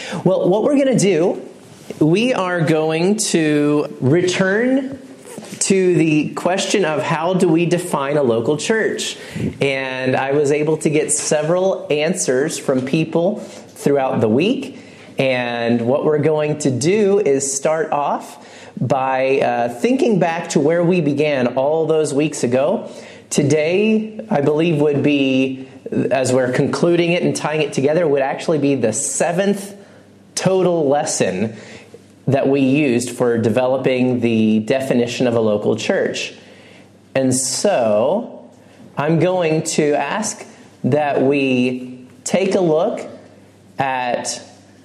Well, what we're going to do, we are going to return to the question of how do we define a local church? And I was able to get several answers from people throughout the week. And what we're going to do is start off by thinking back to where we began all those weeks ago. Today, I believe, would be, as we're concluding it and tying it together, would actually be the 7th total lesson that we used for developing the definition of a local church. And so, I'm going to ask that we take a look at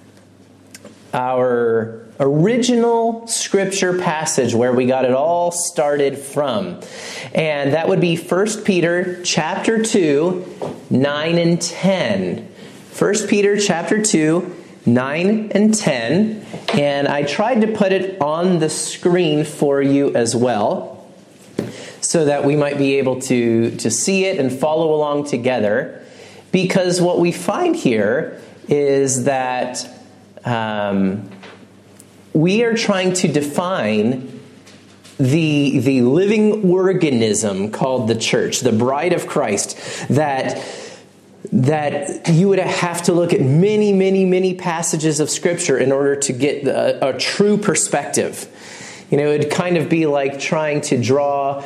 our original scripture passage where we got it all started from. And that would be 1 Peter chapter 2, 9 and 10. 1 Peter chapter 2, 9 and 10. And I tried to put it on the screen for you as well, so that we might be able to see it and follow along together. Because what we find here is that we are trying to define the living organism called the church, the bride of Christ, that you would have to look at many, many, many passages of Scripture in order to get a true perspective. You know, it'd kind of be like trying to draw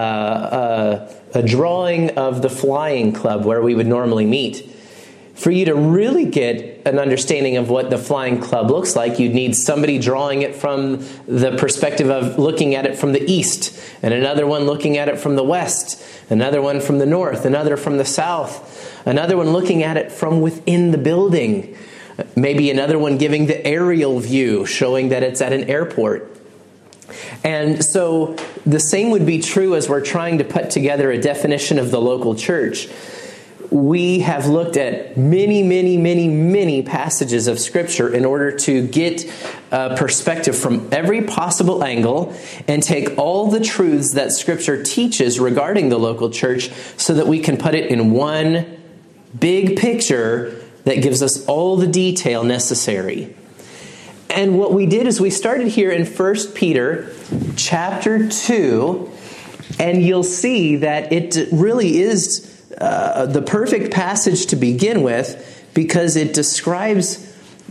a drawing of the flying club where we would normally meet. For you to really get an understanding of what the flying club looks like, you'd need somebody drawing it from the perspective of looking at it from the east, and another one looking at it from the west, another one from the north, another from the south, another one looking at it from within the building, maybe another one giving the aerial view, showing that it's at an airport. And so the same would be true as we're trying to put together a definition of the local church. We have looked at many, many, many, many passages of Scripture in order to get a perspective from every possible angle and take all the truths that Scripture teaches regarding the local church so that we can put it in one big picture that gives us all the detail necessary. And what we did is we started here in 1 Peter chapter 2, and you'll see that it really is the perfect passage to begin with, because it describes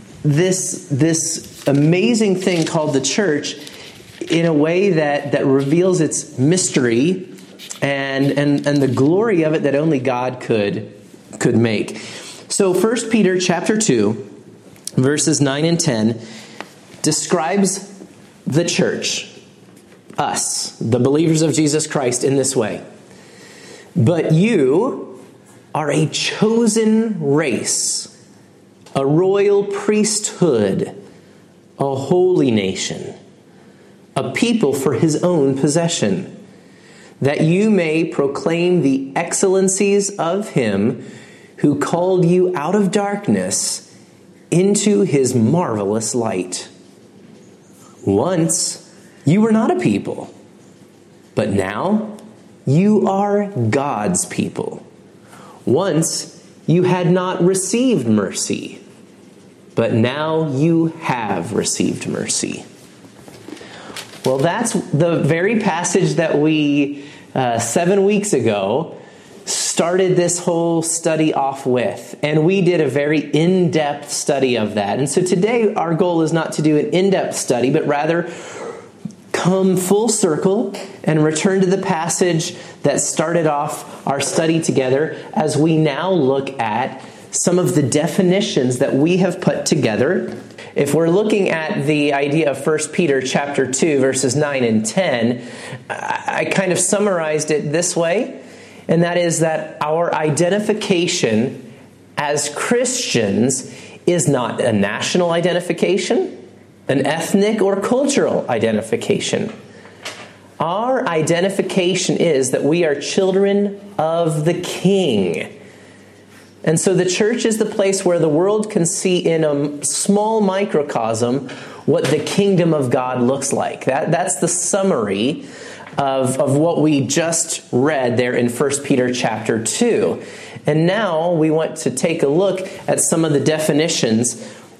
this amazing thing called the church in a way that reveals its mystery and the glory of it that only God could make. So 1 Peter chapter 2, verses 9 and 10 describes the church, us, the believers of Jesus Christ, in this way. But you are a chosen race, a royal priesthood, a holy nation, a people for His own possession, that you may proclaim the excellencies of Him who called you out of darkness into His marvelous light. Once you were not a people, but now you are God's people. Once you had not received mercy, but now you have received mercy. Well, that's the very passage that we, 7 weeks ago, started this whole study off with. And we did a very in-depth study of that. And so today our goal is not to do an in-depth study, but rather come full circle and return to the passage that started off our study together, as we now look at some of the definitions that we have put together. If we're looking at the idea of 1 Peter chapter 2, verses 9 and 10, I kind of summarized it this way, and that is that our identification as Christians is not a national identification, an ethnic or cultural identification. Our identification is that we are children of the King. And so the church is the place where the world can see in a small microcosm what the kingdom of God looks like. That's the summary of what we just read there in 1 Peter chapter 2. And now we want to take a look at some of the definitions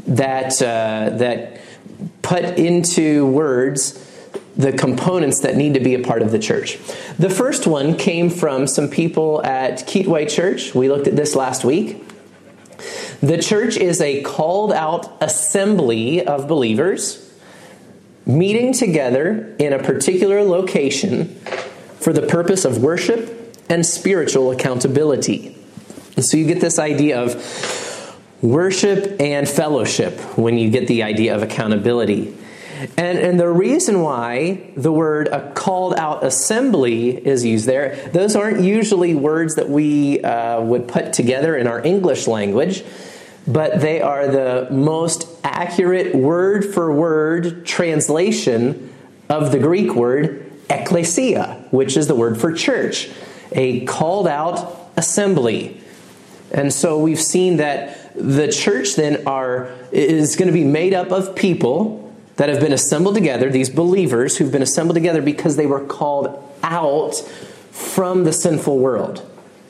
that put into words the components that need to be a part of the church. The first one came from some people at Keatway Church. We looked at this last week. The church is a called out assembly of believers meeting together in a particular location for the purpose of worship and spiritual accountability. And so you get this idea of worship and fellowship when you get the idea of accountability. And the reason why the word a called out assembly is used there, those aren't usually words that we would put together in our English language, but they are the most accurate word for word translation of the Greek word ekklesia, which is the word for church, a called out assembly. And so we've seen that the church then is going to be made up of people that have been assembled together, these believers who've been assembled together because they were called out from the sinful world.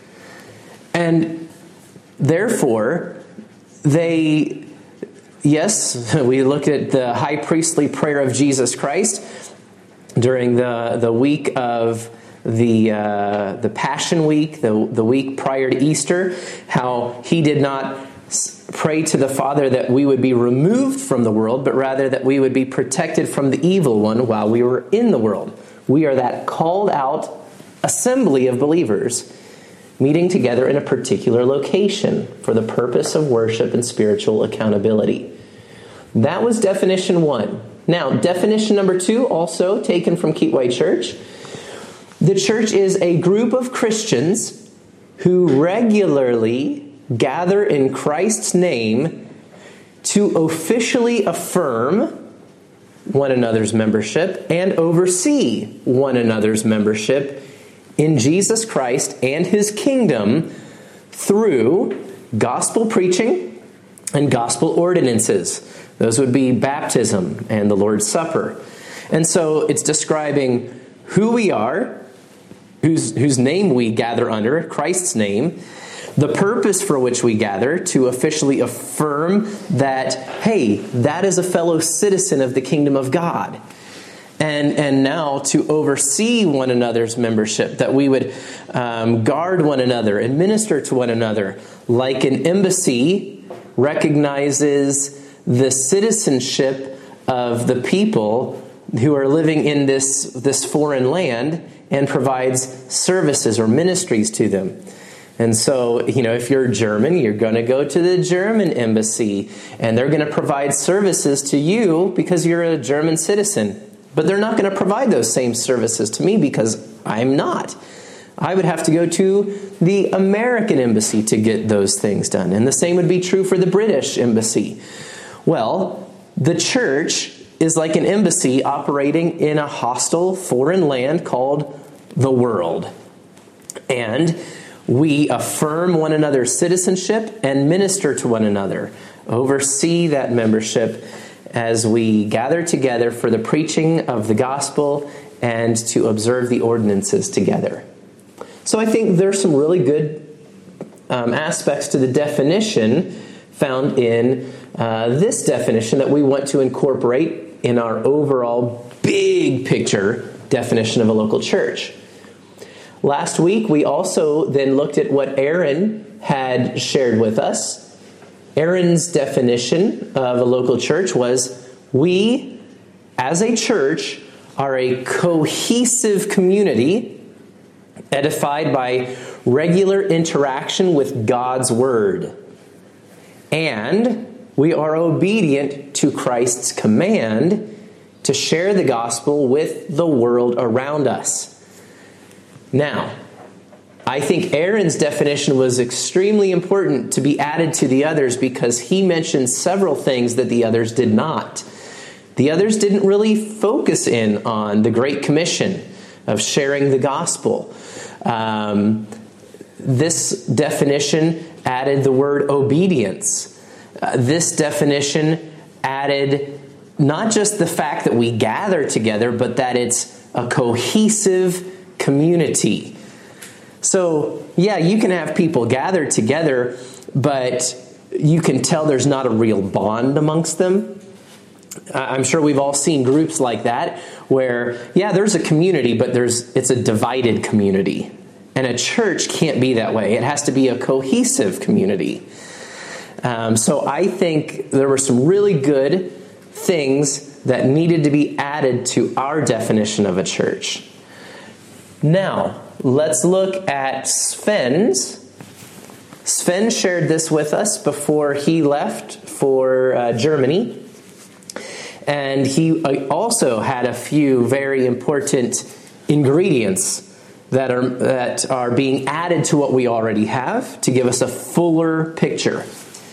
And therefore, we look at the high priestly prayer of Jesus Christ during the week of the Passion Week, the week prior to Easter, how he did not pray to the Father that we would be removed from the world, but rather that we would be protected from the evil one while we were in the world. We are that called out assembly of believers meeting together in a particular location for the purpose of worship and spiritual accountability. That was definition 1. Now, definition number 2, also taken from Keatway Church. The church is a group of Christians who regularly gather in Christ's name to officially affirm one another's membership and oversee one another's membership in Jesus Christ and His kingdom through gospel preaching and gospel ordinances. Those would be baptism and the Lord's Supper. And so it's describing who we are, whose name we gather under, Christ's name, the purpose for which we gather to officially affirm that, hey, that is a fellow citizen of the kingdom of God. And now to oversee one another's membership, that we would guard one another and minister to one another, like an embassy recognizes the citizenship of the people who are living in this foreign land and provides services or ministries to them. And so, if you're German, you're going to go to the German embassy, and they're going to provide services to you because you're a German citizen. But they're not going to provide those same services to me because I'm not. I would have to go to the American embassy to get those things done. And the same would be true for the British embassy. Well, the church is like an embassy operating in a hostile foreign land called the world. And we affirm one another's citizenship and minister to one another, oversee that membership as we gather together for the preaching of the gospel and to observe the ordinances together. So I think there's some really good aspects to the definition found in this definition that we want to incorporate in our overall big picture definition of a local church. Last week, we also then looked at what Aaron had shared with us. Aaron's definition of a local church was, we, as a church, are a cohesive community edified by regular interaction with God's Word. And we are obedient to Christ's command to share the gospel with the world around us. Now, I think Aaron's definition was extremely important to be added to the others because he mentioned several things that the others did not. The others didn't really focus in on the Great Commission of sharing the gospel. This definition added the word obedience. This definition added not just the fact that we gather together, but that it's a cohesive community. So, yeah, you can have people gather together, but you can tell there's not a real bond amongst them. I'm sure we've all seen groups like that where, yeah, there's a community, but it's a divided community. And a church can't be that way. It has to be a cohesive community. So I think there were some really good things that needed to be added to our definition of a church. Now, let's look at Sven's. Sven shared this with us before he left for Germany. And he also had a few very important ingredients that are being added to what we already have to give us a fuller picture.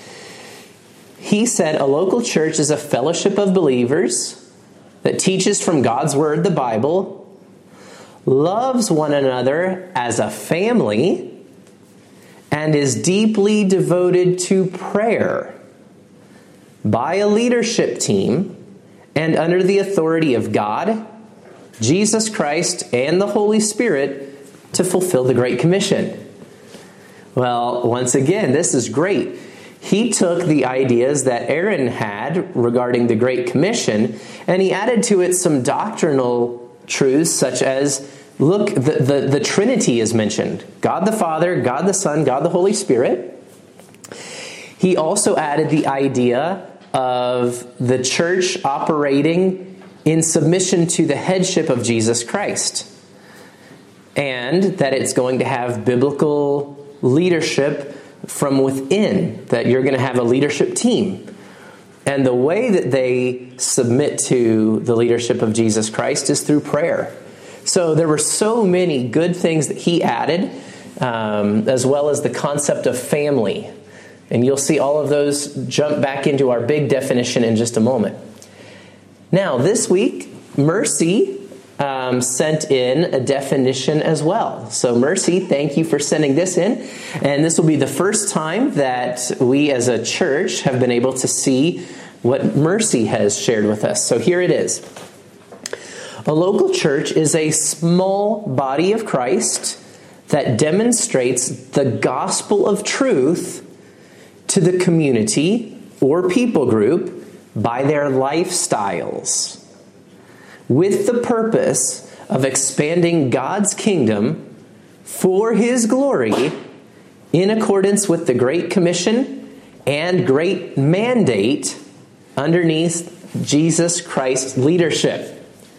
He said a local church is a fellowship of believers that teaches from God's Word, the Bible, loves one another as a family, and is deeply devoted to prayer by a leadership team and under the authority of God, Jesus Christ, and the Holy Spirit to fulfill the Great Commission. Well, once again, this is great. He took the ideas that Aaron had regarding the Great Commission, and he added to it some doctrinal truths such as, look, the Trinity is mentioned. God the Father, God the Son, God the Holy Spirit. He also added the idea of the church operating in submission to the headship of Jesus Christ, and that it's going to have biblical leadership from within, that you're going to have a leadership team. And the way that they submit to the leadership of Jesus Christ is through prayer. So there were so many good things that he added, as well as the concept of family. And you'll see all of those jump back into our big definition in just a moment. Now, this week, Mercy sent in a definition as well. So Mercy, thank you for sending this in. And this will be the first time that we as a church have been able to see what Mercy has shared with us. So here it is. A local church is a small body of Christ that demonstrates the gospel of truth to the community or people group by their lifestyles, with the purpose of expanding God's kingdom for His glory in accordance with the Great Commission and Great Mandate underneath Jesus Christ's leadership.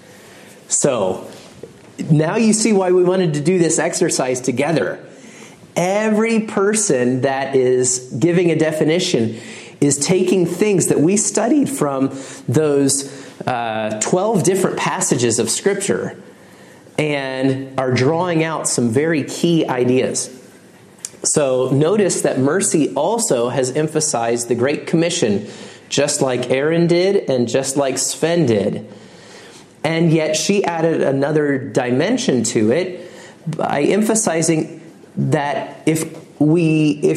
So, now you see why we wanted to do this exercise together. Every person that is giving a definition is taking things that we studied from those 12 different passages of Scripture and are drawing out some very key ideas. So notice that Mercy also has emphasized the Great Commission, just like Aaron did and just like Sven did. And yet she added another dimension to it by emphasizing that if we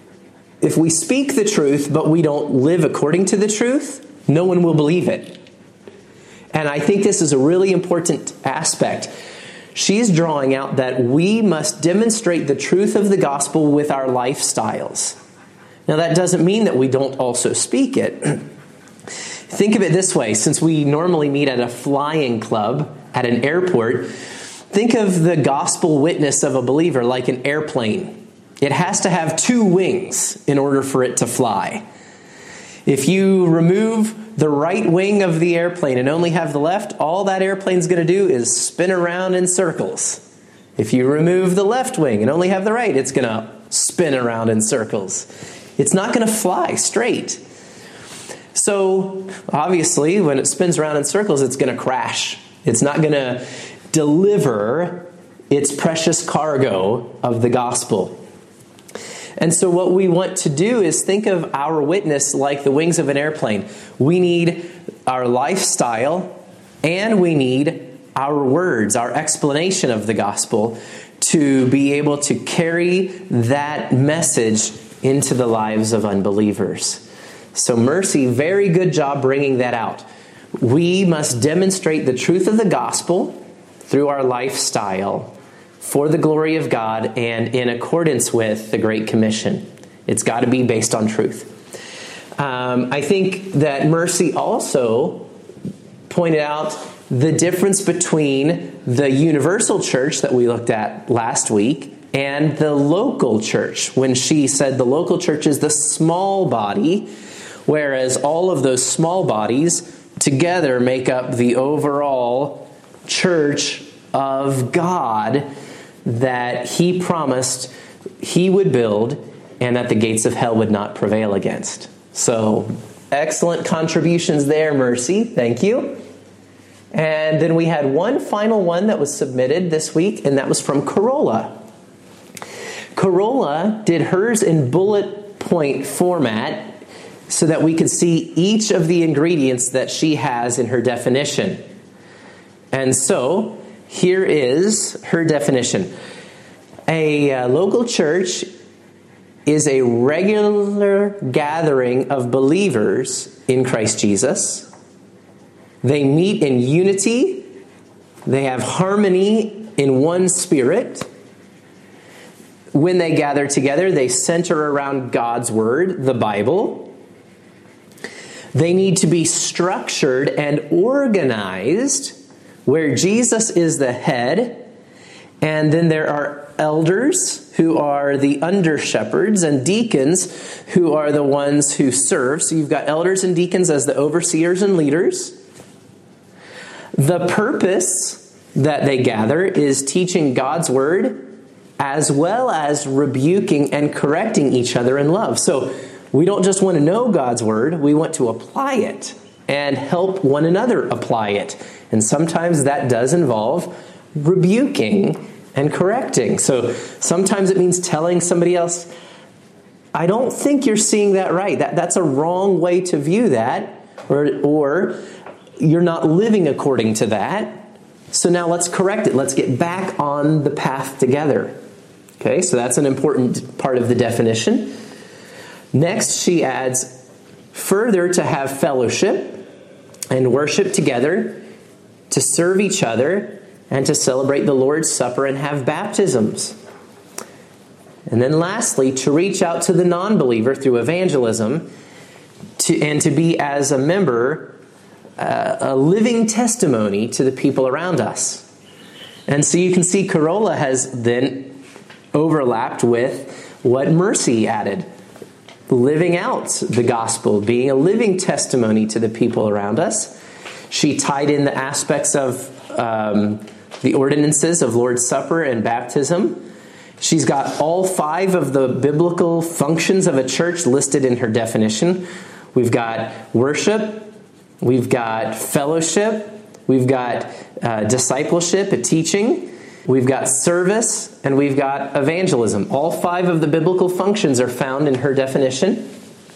speak the truth but we don't live according to the truth, no one will believe it. And I think this is a really important aspect. She's drawing out that we must demonstrate the truth of the gospel with our lifestyles. Now, that doesn't mean that we don't also speak it. Think of it this way. Since we normally meet at a flying club at an airport, think of the gospel witness of a believer like an airplane. It has to have two wings in order for it to fly. If you remove the right wing of the airplane and only have the left, all that airplane's going to do is spin around in circles. If you remove the left wing and only have the right, it's going to spin around in circles. It's not going to fly straight. So, obviously, when it spins around in circles, it's going to crash. It's not going to deliver its precious cargo of the gospel. And so what we want to do is think of our witness like the wings of an airplane. We need our lifestyle and we need our words, our explanation of the gospel to be able to carry that message into the lives of unbelievers. So Mercy, very good job bringing that out. We must demonstrate the truth of the gospel through our lifestyle for the glory of God and in accordance with the Great Commission. It's got to be based on truth. I think that Mercy also pointed out the difference between the universal church that we looked at last week and the local church, when she said the local church is the small body, whereas all of those small bodies together make up the overall church of God that he promised he would build and that the gates of hell would not prevail against. So, excellent contributions there, Mercy. Thank you. And then we had one final one that was submitted this week, and that was from Corolla. Corolla did hers in bullet point format so that we could see each of the ingredients that she has in her definition. And so, here is her definition. A local church is a regular gathering of believers in Christ Jesus. They meet in unity. They have harmony in one spirit. When they gather together, they center around God's Word, the Bible. They need to be structured and organized where Jesus is the head. And then there are elders who are the under-shepherds and deacons who are the ones who serve. So you've got elders and deacons as the overseers and leaders. The purpose that they gather is teaching God's Word as well as rebuking and correcting each other in love. So we don't just want to know God's Word, we want to apply it and help one another apply it. And sometimes that does involve rebuking and correcting. So sometimes it means telling somebody else, I don't think you're seeing that right. That's a wrong way to view that. Or you're not living according to that. So now let's correct it. Let's get back on the path together. Okay, so that's an important part of the definition. Next, she adds, further to have fellowship and worship together, to serve each other, and to celebrate the Lord's Supper and have baptisms. And then lastly, to reach out to the non-believer through evangelism, and to be as a member, a living testimony to the people around us. And so you can see Corolla has then overlapped with what Mercy added. Living out the gospel, being a living testimony to the people around us. She tied in the aspects of the ordinances of Lord's Supper and baptism. She's got all 5 of the biblical functions of a church listed in her definition. We've got worship, we've got fellowship, we've got discipleship, a teaching, we've got service, and we've got evangelism. All 5 of the biblical functions are found in her definition.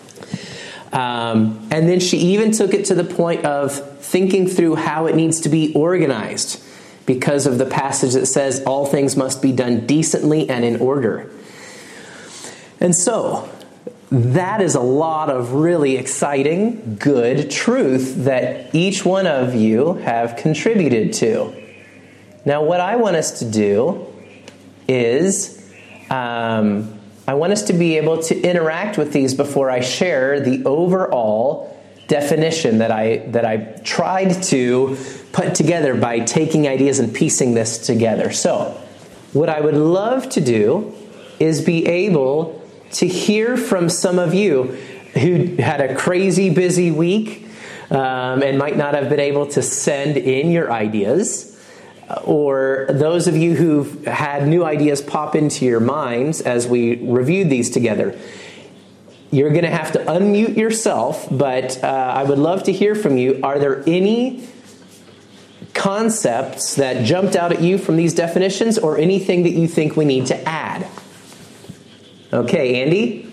And then she even took it to the point of thinking through how it needs to be organized because of the passage that says all things must be done decently and in order. And so, that is a lot of really exciting, good truth that each one of you have contributed to. Now, what I want us to do is, I want us to be able to interact with these before I share the overall definition that I tried to put together by taking ideas and piecing this together. So, what I would love to do is be able to hear from some of you who had a crazy busy week and might not have been able to send in your ideas, or those of you who've had new ideas pop into your minds as we reviewed these together. You're going to have to unmute yourself, but I would love to hear from you. Are there any concepts that jumped out at you from these definitions, or anything that you think we need to add? Okay, Andy?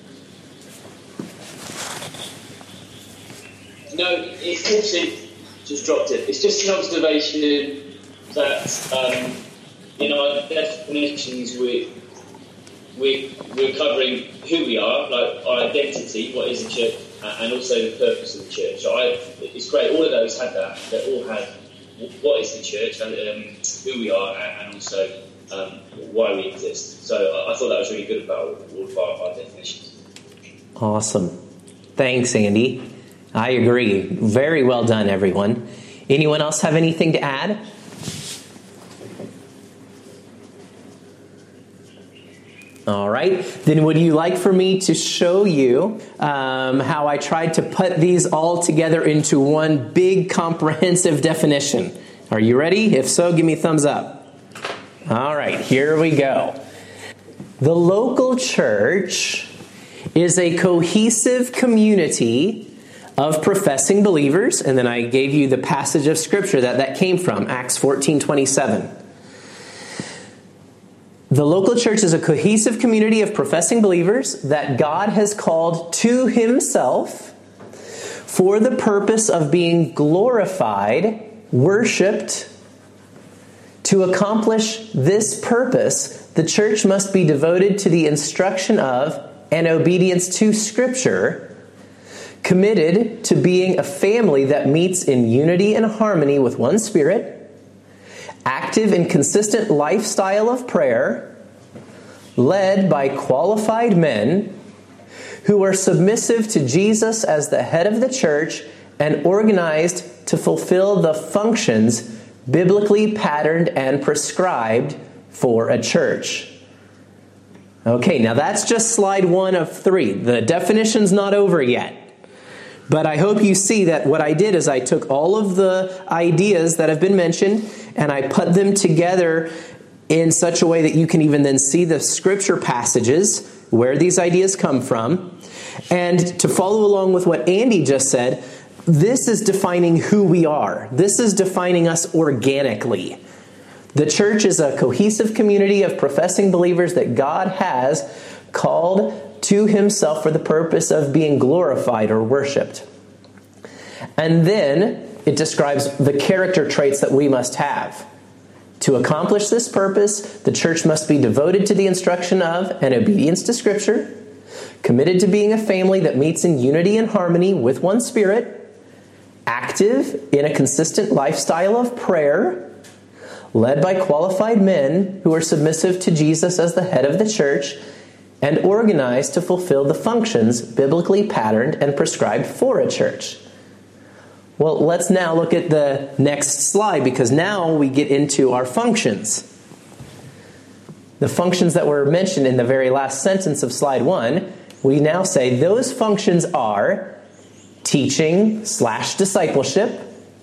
No, it's literally just dropped it. It's just an observation that in our definitions we're covering who we are, like our identity, what is the church, and also the purpose of the church. So it's great. All of those had that. They all had what is the church, who we are, and also why we exist. So I thought that was really good about all of our definitions. Awesome. Thanks, Andy. I agree. Very well done, everyone. Anyone else have anything to add? All right. Then would you like for me to show you how I tried to put these all together into one big comprehensive definition? Are you ready? If so, give me a thumbs up. All right, here we go. The local church is a cohesive community of professing believers, and then I gave you the passage of Scripture that came from, Acts 14:27. The local church is a cohesive community of professing believers that God has called to Himself for the purpose of being glorified, worshipped. To accomplish this purpose, the church must be devoted to the instruction of and obedience to Scripture, committed to being a family that meets in unity and harmony with one Spirit, active and consistent lifestyle of prayer, led by qualified men who are submissive to Jesus as the head of the church and organized to fulfill the functions biblically patterned and prescribed for a church. Okay, now that's just slide 1 of 3. The definition's not over yet. But I hope you see that what I did is I took all of the ideas that have been mentioned and I put them together in such a way that you can even then see the Scripture passages where these ideas come from. And to follow along with what Andy just said, this is defining who we are. This is defining us organically. The church is a cohesive community of professing believers that God has called to Himself for the purpose of being glorified or worshipped. And then it describes the character traits that we must have. To accomplish this purpose, the church must be devoted to the instruction of and obedience to Scripture, committed to being a family that meets in unity and harmony with one Spirit, active in a consistent lifestyle of prayer, led by qualified men who are submissive to Jesus as the head of the church, and organized to fulfill the functions biblically patterned and prescribed for a church. Well, let's now look at the next slide, because now we get into our functions. The functions that were mentioned in the very last sentence of slide 1, we now say those functions are teaching/discipleship,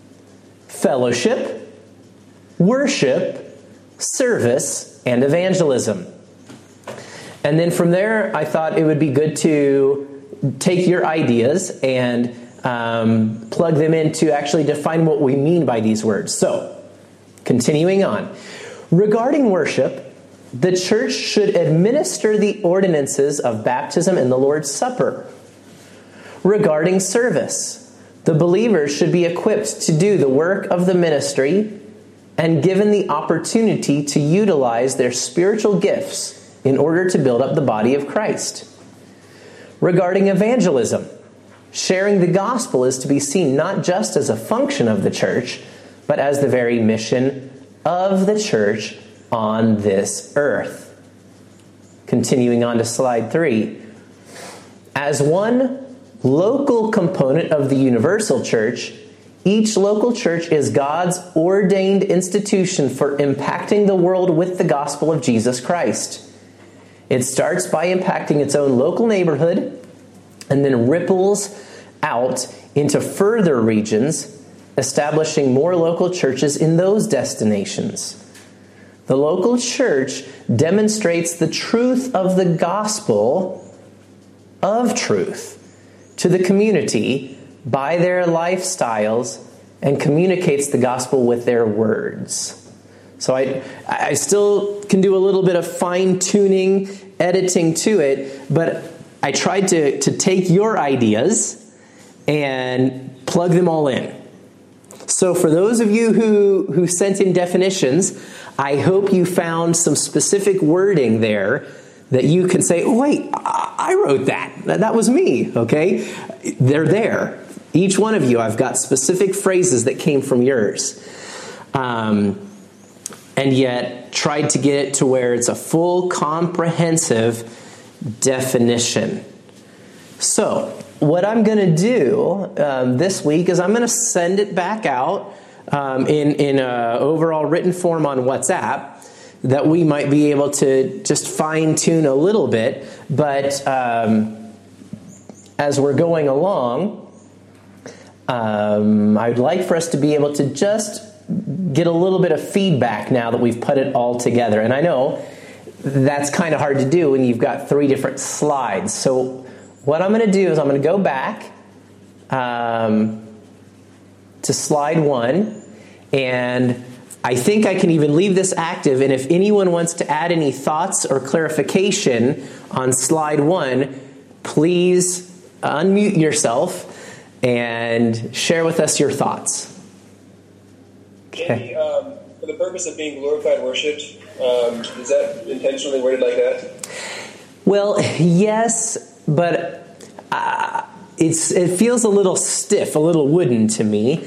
fellowship, worship, service, and evangelism. And then from there, I thought it would be good to take your ideas and plug them in to actually define what we mean by these words. So, continuing on. Regarding worship, the church should administer the ordinances of baptism and the Lord's Supper. Regarding service, the believers should be equipped to do the work of the ministry and given the opportunity to utilize their spiritual gifts in order to build up the body of Christ. Regarding evangelism, sharing the gospel is to be seen not just as a function of the church, but as the very mission of the church on this earth. Continuing on to slide 3. As one local component of the universal church, each local church is God's ordained institution for impacting the world with the gospel of Jesus Christ. It starts by impacting its own local neighborhood and then ripples out into further regions, establishing more local churches in those destinations. The local church demonstrates the truth of the gospel of truth to the community by their lifestyles and communicates the gospel with their words. So I still can do a little bit of fine-tuning, editing to it, but I tried to take your ideas and plug them all in. So for those of you who sent in definitions, I hope you found some specific wording there that you can say, oh, wait, I wrote that. That was me, okay? They're there. Each one of you, I've got specific phrases that came from yours. And yet tried to get it to where it's a full, comprehensive definition. So, what I'm going to do this week is I'm going to send it back out in a overall written form on WhatsApp that we might be able to just fine-tune a little bit. But as we're going along, I'd like for us to be able to just get a little bit of feedback now that we've put it all together. And I know that's kind of hard to do when you've got 3 different slides. So what I'm going to do is I'm going to go back to slide 1, and I think I can even leave this active, and if anyone wants to add any thoughts or clarification on slide 1, please unmute yourself and share with us your thoughts. Okay. For the purpose of being glorified worshiped, is that intentionally worded like that? Well, yes, but it feels a little stiff, a little wooden to me.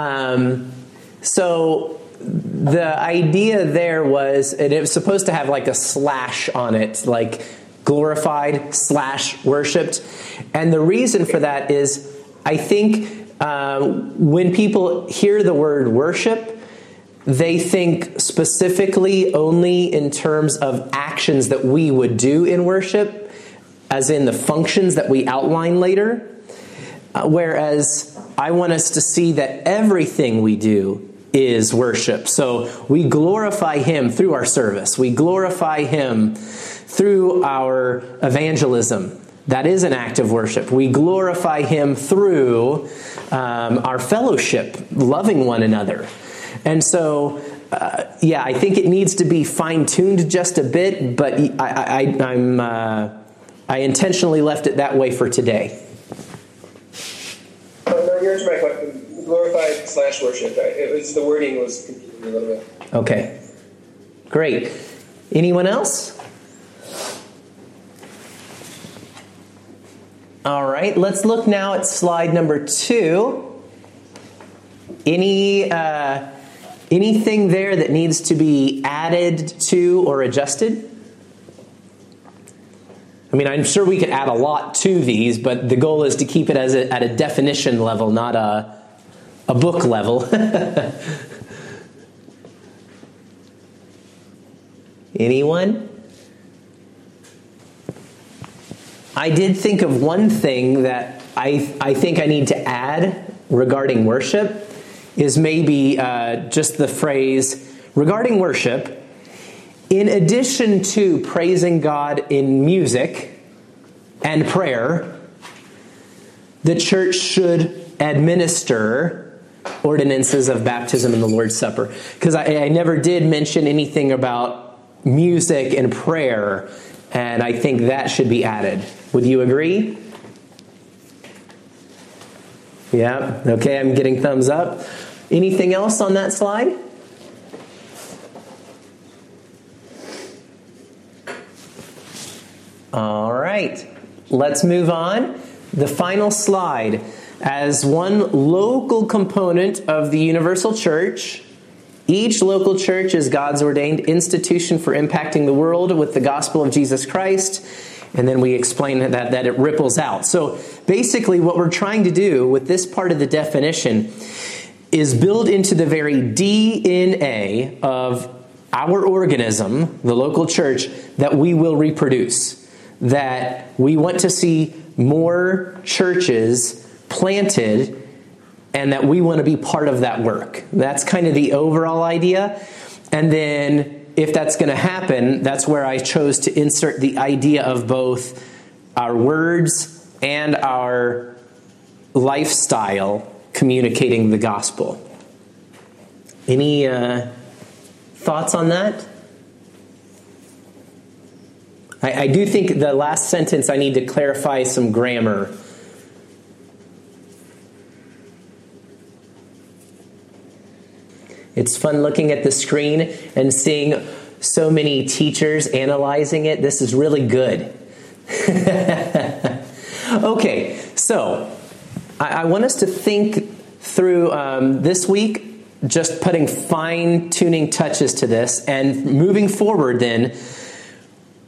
So the idea there was, and it was supposed to have like a slash on it, like glorified / worshipped. And the reason for that is, I think when people hear the word worship, they think specifically only in terms of actions that we would do in worship, as in the functions that we outline later. Whereas I want us to see that everything we do is worship. So we glorify Him through our service. We glorify Him through our evangelism. That is an act of worship. We glorify Him through our fellowship, loving one another. And so, I think it needs to be fine-tuned just a bit, but I intentionally left it that way for today. No, here's my question. Glorified / worship. The wording was confusing a little bit. Okay. Great. Anyone else? All right. Let's look now at slide number 2. Anything there that needs to be added to or adjusted? I mean, I'm sure we could add a lot to these, but the goal is to keep it at a definition level, not a book level. Anyone? I did think of one thing that I think I need to add regarding worship is maybe just the phrase, regarding worship, in addition to praising God in music and prayer, the church should administer ordinances of baptism and the Lord's Supper. Because I never did mention anything about music and prayer, and I think that should be added. Would you agree? Yeah, okay, I'm getting thumbs up. Anything else on that slide? All right, let's move on. The final slide. As one local component of the universal church, each local church is God's ordained institution for impacting the world with the gospel of Jesus Christ. And then we explain that it ripples out. So basically what we're trying to do with this part of the definition is build into the very DNA of our organism, the local church, that we will reproduce. That we want to see more churches planted, and that we want to be part of that work. That's kind of the overall idea. And then if that's going to happen, that's where I chose to insert the idea of both our words and our lifestyle communicating the gospel. Any thoughts on that? I do think the last sentence I need to clarify some grammar. It's fun looking at the screen and seeing so many teachers analyzing it. This is really good. Okay, so I want us to think through this week, just putting fine-tuning touches to this, and moving forward then,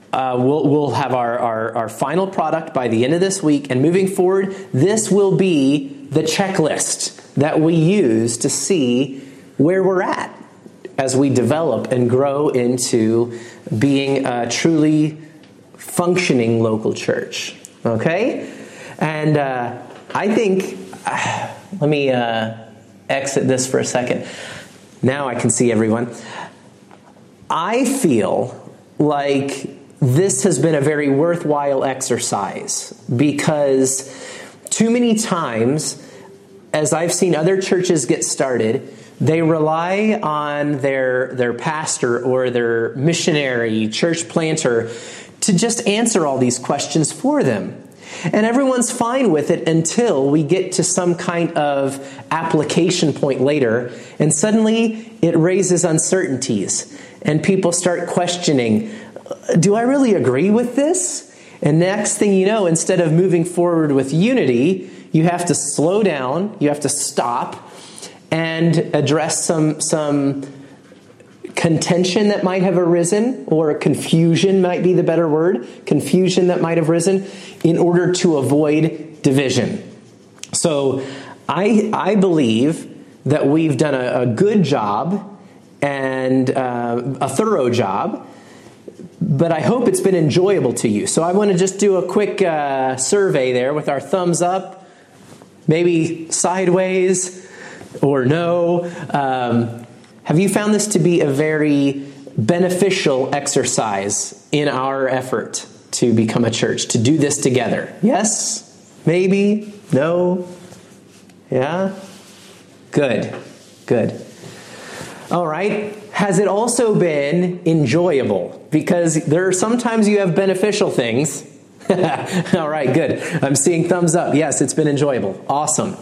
we'll have our final product by the end of this week. And moving forward, this will be the checklist that we use to see where we're at as we develop and grow into being a truly functioning local church. Okay? And I think, let me exit this for a second. Now I can see everyone. I feel like this has been a very worthwhile exercise because too many times, as I've seen other churches get started, they rely on their pastor or their missionary, church planter to just answer all these questions for them. And everyone's fine with it until we get to some kind of application point later, and suddenly it raises uncertainties, and people start questioning, do I really agree with this? And next thing you know, instead of moving forward with unity, you have to slow down, you have to stop, and address some contention that might have arisen, or confusion might be the better word, confusion that might have arisen, in order to avoid division. So I believe that we've done a good job and a thorough job, but I hope it's been enjoyable to you. So I want to just do a quick survey there with our thumbs up, maybe sideways or no. Have you found this to be a very beneficial exercise in our effort to become a church, to do this together? Yes? Maybe? No? Yeah? Good. Good. All right. Has it also been enjoyable? Because there are sometimes you have beneficial things. All right, good. I'm seeing thumbs up. Yes, it's been enjoyable. Awesome.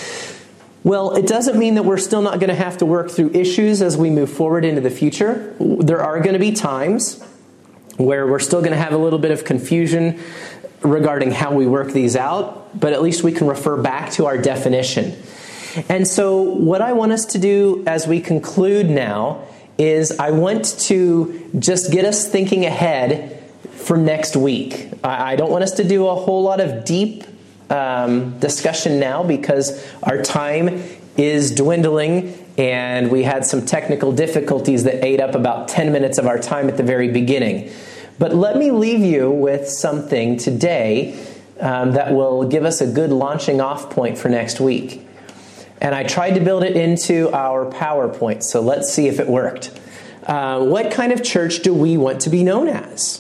Well, it doesn't mean that we're still not going to have to work through issues as we move forward into the future. There are going to be times where we're still going to have a little bit of confusion regarding how we work these out, but at least we can refer back to our definition. And so what I want us to do as we conclude now is I want to just get us thinking ahead for next week. I don't want us to do a whole lot of deep discussion now because our time is dwindling and we had some technical difficulties that ate up about 10 minutes of our time at the very beginning. But let me leave you with something today that will give us a good launching off point for next week. And I tried to build it into our PowerPoint, so let's see if it worked. What kind of church do we want to be known as?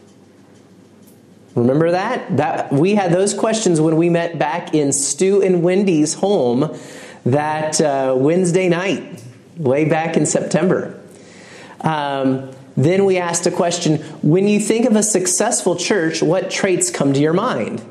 Remember that we had those questions when we met back in Stu and Wendy's home that Wednesday night, way back in September. Then we asked a question, when you think of a successful church, what traits come to your mind?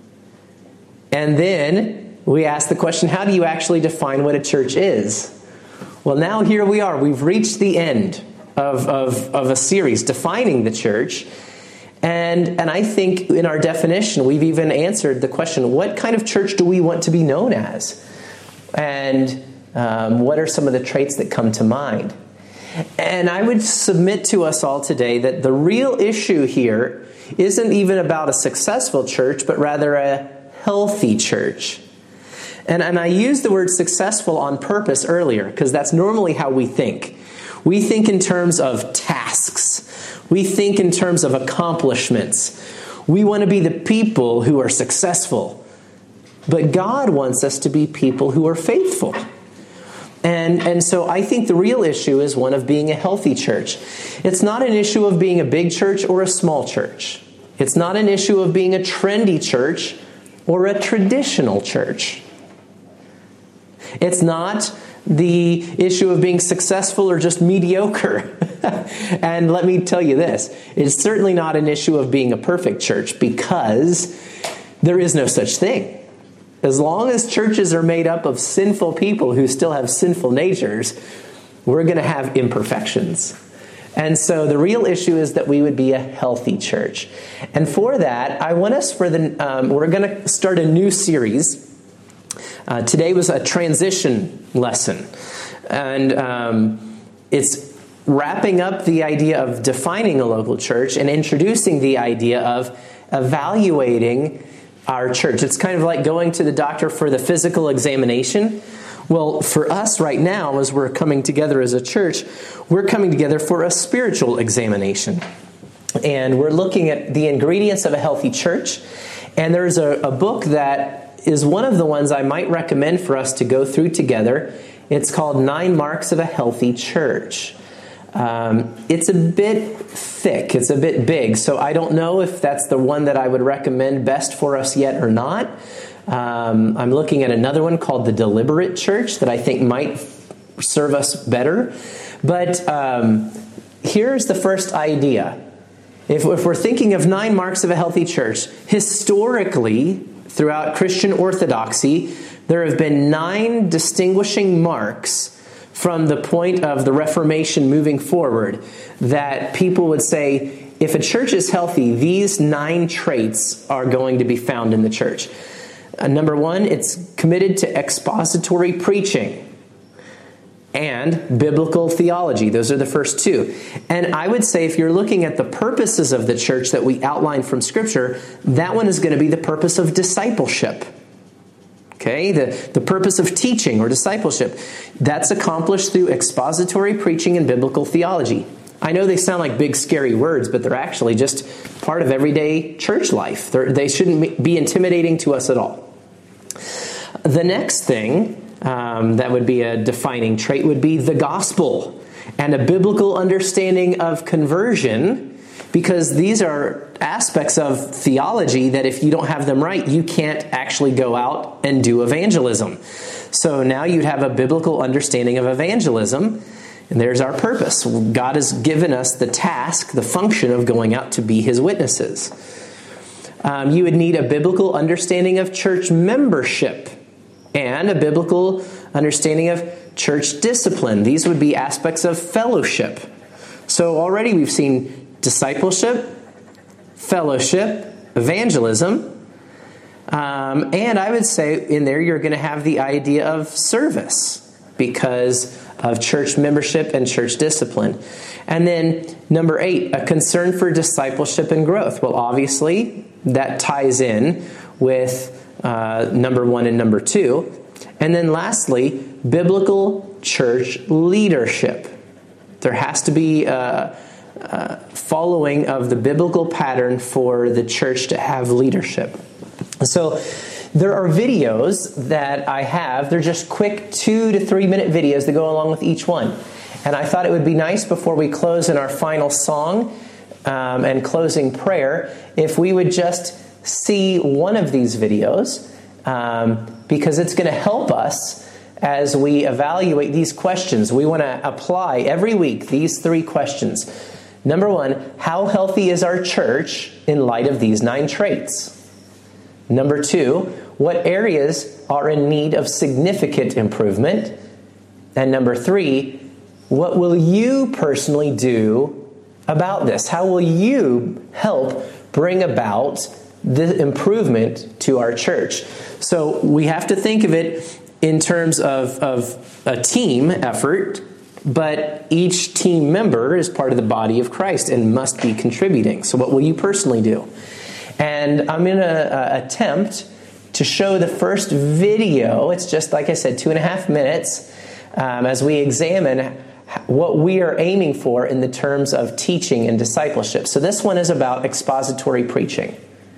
And then we asked the question, how do you actually define what a church is? Well, now here we are. We've reached the end of a series defining the church. And I think in our definition, we've even answered the question, what kind of church do we want to be known as? And what are some of the traits that come to mind? And I would submit to us all today that the real issue here isn't even about a successful church, but rather a healthy church. And I used the word successful on purpose earlier, because that's normally how we think. We think in terms of tasks. We think in terms of accomplishments. We want to be the people who are successful. But God wants us to be people who are faithful. And so I think the real issue is one of being a healthy church. It's not an issue of being a big church or a small church. It's not an issue of being a trendy church or a traditional church. It's not the issue of being successful or just mediocre. And let me tell you this, it's certainly not an issue of being a perfect church, because there is no such thing. As long as churches are made up of sinful people who still have sinful natures, we're going to have imperfections. And so the real issue is that we would be a healthy church. And for that, I want us we're going to start a new series. Today was a transition lesson. And it's wrapping up the idea of defining a local church and introducing the idea of evaluating our church. It's kind of like going to the doctor for the physical examination. Well, for us right now, as we're coming together as a church, we're coming together for a spiritual examination. And we're looking at the ingredients of a healthy church. And there's a book that is one of the ones I might recommend for us to go through together. It's called 9 Marks of a Healthy Church. It's a bit thick. It's a bit big. So I don't know if that's the one that I would recommend best for us yet or not. I'm looking at another one called The Deliberate Church that I think might serve us better. But here's the first idea. If we're thinking of 9 marks of a healthy church, historically, throughout Christian orthodoxy, there have been 9 distinguishing marks from the point of the Reformation moving forward that people would say, if a church is healthy, these 9 traits are going to be found in the church. Number 1, it's committed to expository preaching and biblical theology. Those are the first 2. And I would say if you're looking at the purposes of the church that we outline from Scripture, that one is going to be the purpose of discipleship. Okay, the purpose of teaching or discipleship. That's accomplished through expository preaching and biblical theology. I know they sound like big, scary words, but they're actually just part of everyday church life. They shouldn't be intimidating to us at all. The next thing that would be a defining trait would be the gospel and a biblical understanding of conversion, because these are aspects of theology that if you don't have them right, you can't actually go out and do evangelism. So now you'd have a biblical understanding of evangelism, and there's our purpose. God has given us the task, the function of going out to be His witnesses. You would need a biblical understanding of church membership and a biblical understanding of church discipline. These would be aspects of fellowship. So already we've seen discipleship, fellowship, evangelism, and I would say in there you're going to have the idea of service because of church membership and church discipline. And then number 8, a concern for discipleship and growth. Well, obviously that ties in with number 1 and number 2. And then lastly, biblical church leadership. There has to be following of the biblical pattern for the church to have leadership. So there are videos that I have. They're just quick 2 to 3 minute videos that go along with each one. And I thought it would be nice before we close in our final song and closing prayer if we would just see one of these videos because it's going to help us as we evaluate these questions. We want to apply every week these 3 questions. Number 1, how healthy is our church in light of these 9 traits? Number 2, what areas are in need of significant improvement? And number 3, what will you personally do about this? How will you help bring about the improvement to our church? So we have to think of it in terms of a team effort, but each team member is part of the body of Christ and must be contributing. So what will you personally do? And I'm going to attempt to show the first video. It's just, like I said, 2.5 minutes as we examine what we are aiming for in the terms of teaching and discipleship. So this one is about expository preaching.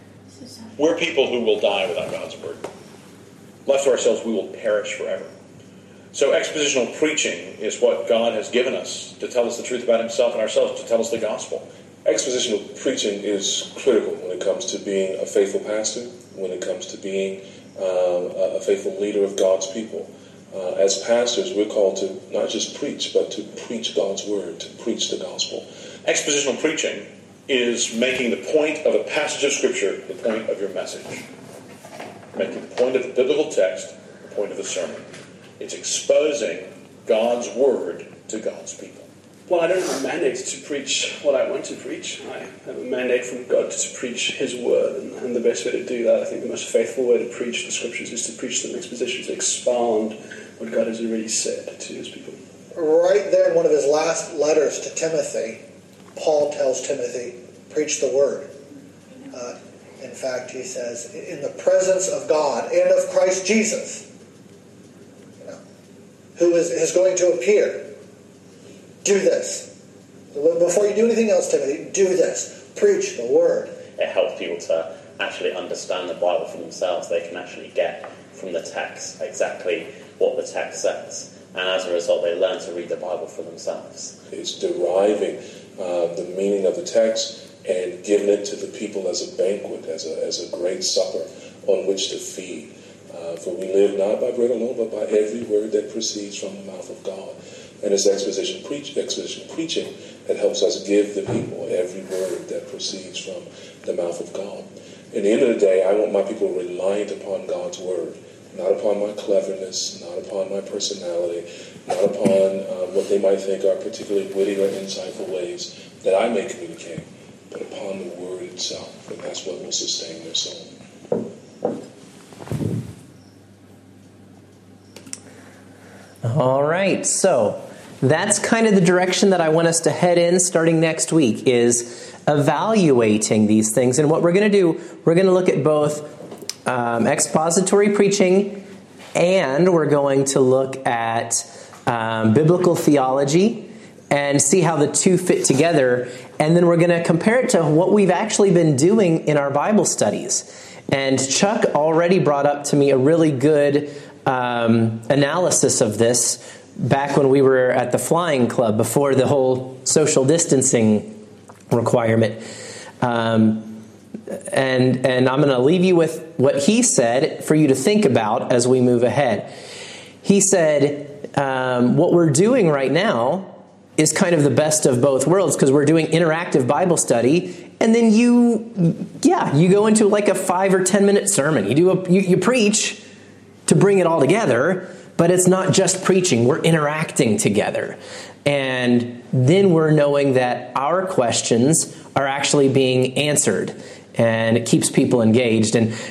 We're people who will die without God's word. Left to ourselves, we will perish forever. So expositional preaching is what God has given us to tell us the truth about Himself and ourselves, to tell us the gospel. Expositional preaching is critical when it comes to being a faithful pastor, when it comes to being a faithful leader of God's people. As pastors, we're called to not just preach, but to preach God's word, to preach the gospel. Expositional preaching is making the point of a passage of Scripture the point of your message. Making the point of the biblical text the point of the sermon. It's exposing God's word to God's people. Well, I don't have a mandate to preach what I want to preach. I have a mandate from God to preach His word, and the best way to do that, I think the most faithful way to preach the Scriptures is to preach them exposition, to expound what God has already said to His people. right there in one of his last letters to Timothy, Paul tells Timothy, preach the word. In fact, he says, in the presence of God and of Christ Jesus, who is going to appear, do this. Before you do anything else, Timothy, do this. Preach the word. It helps people to actually understand the Bible for themselves. They can actually get from the text exactly what the text says. And as a result, they learn to read the Bible for themselves. It's deriving the meaning of the text and giving it to the people as a banquet, as a great supper on which to feed. For we live not by bread alone, but by every word that proceeds from the mouth of God. And it's exposition preaching that helps us give the people every word that proceeds from the mouth of God. At the end of the day, I want my people reliant upon God's word, not upon my cleverness, not upon my personality, not upon what they might think are particularly witty or insightful ways that I may communicate, but upon the word itself. And that's what will sustain their soul. All right, so that's kind of the direction that I want us to head in starting next week, is evaluating these things. And what we're going to do, we're going to look at both expository preaching, and we're going to look at biblical theology and see how the two fit together. And then we're going to compare it to what we've actually been doing in our Bible studies. And Chuck already brought up to me a really good analysis of this back when we were at the flying club before the whole social distancing requirement. And I'm going to leave you with what he said for you to think about as we move ahead. He said, what we're doing right now is kind of the best of both worlds, because we're doing interactive Bible study, and then you go into like a 5 or 10 minute sermon. You preach to bring it all together, but it's not just preaching. We're interacting together. And then we're knowing that our questions are actually being answered, and it keeps people engaged.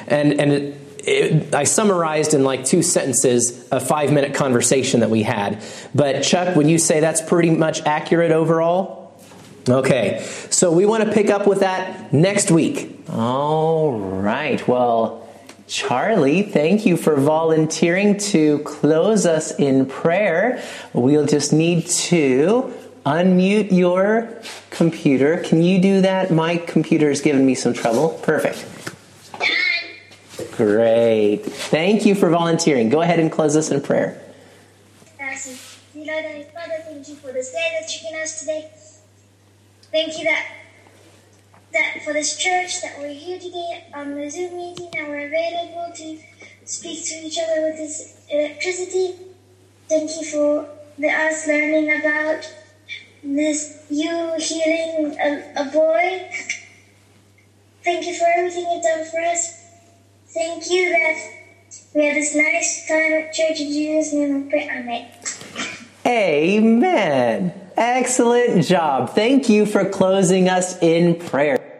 I summarized in like 2 sentences a 5-minute conversation that we had. But Chuck, would you say that's pretty much accurate overall? Okay, so we want to pick up with that next week. All right, well, Charlie, thank you for volunteering to close us in prayer. We'll just need to unmute your computer. Can you do that? My computer is giving me some trouble. Perfect. Great. Thank you for volunteering. Go ahead and close us in prayer. Dear Lord and Father, thank you for this day that you've given us today. Thank you that for this church, that we're here today on the Zoom meeting, that we're available to speak to each other with this electricity. Thank you for us learning about this, you healing a boy. Thank you for everything you've done for us. Thank you that we had this nice time at church. In Jesus' name we pray. Amen. Amen. Excellent job. Thank you for closing us in prayer.